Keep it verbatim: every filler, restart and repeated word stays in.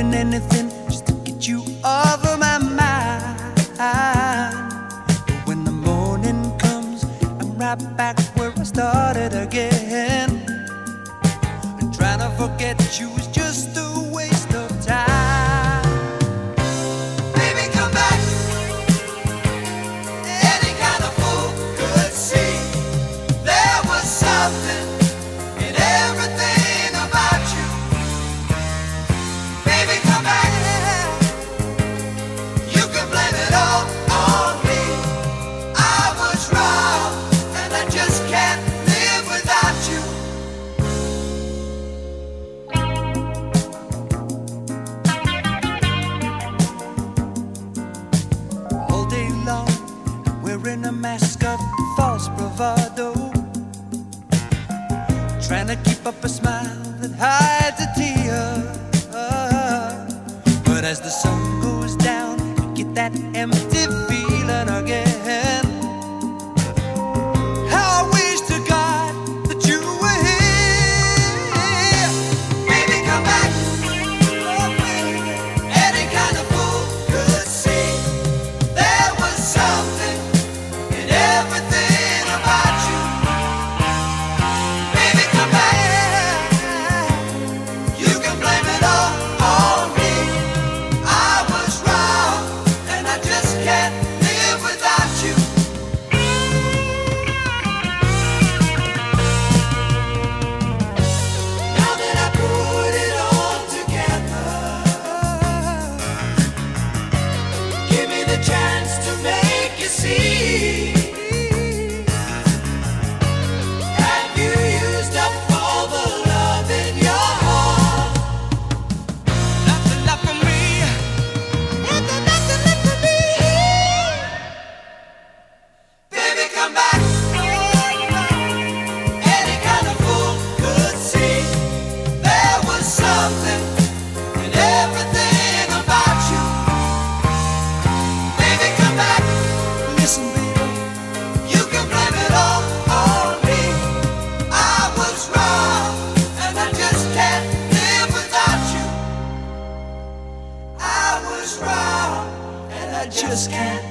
doing anything just to get you off of my mind. But when the morning comes, I'm right back where I started again. And trying to forget you is just a waste of time. Baby, come back. Any kind of fool could see there was something in everything about you. Baby, come back. You can blame it all on me. I was wrong, and I just can't live without you. All day long, wearing a mask of false bravado, trying to keep up a smile that hides a tear. But as the sun goes down, you get that empty feeling again. How I wish to God that you were here. Baby, come back. Oh, baby. Any kind of fool could see there was something in everything about you. Baby, come back. You can blame it all on me. I was wrong, and I just can't live without you. Now that I put it all together, give me the chance to make you see. Have you used up all the love in your heart? Nothing left for me. Nothing, nothing left for me. Baby, come back. Any kind of fool could see there was something in everything about you. Baby, come back. Listen, baby, you can blame it all on me. I was wrong, and I just can't live without you. I was wrong, and I just can't